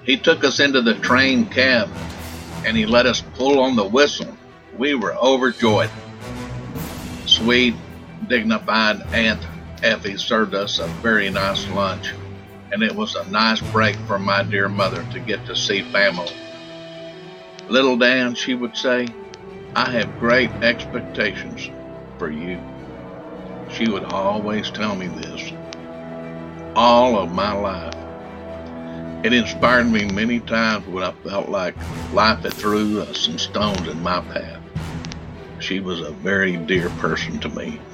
He took us into the train cab and he let us pull on the whistle. We were overjoyed. Sweet, dignified Aunt Effie served us a very nice lunch, and it was a nice break for my dear mother to get to see family. Little Dan, she would say, I have great expectations for you. She would always tell me this all of my life. It inspired me many times when I felt like life had threw some stones in my path. She was a very dear person to me.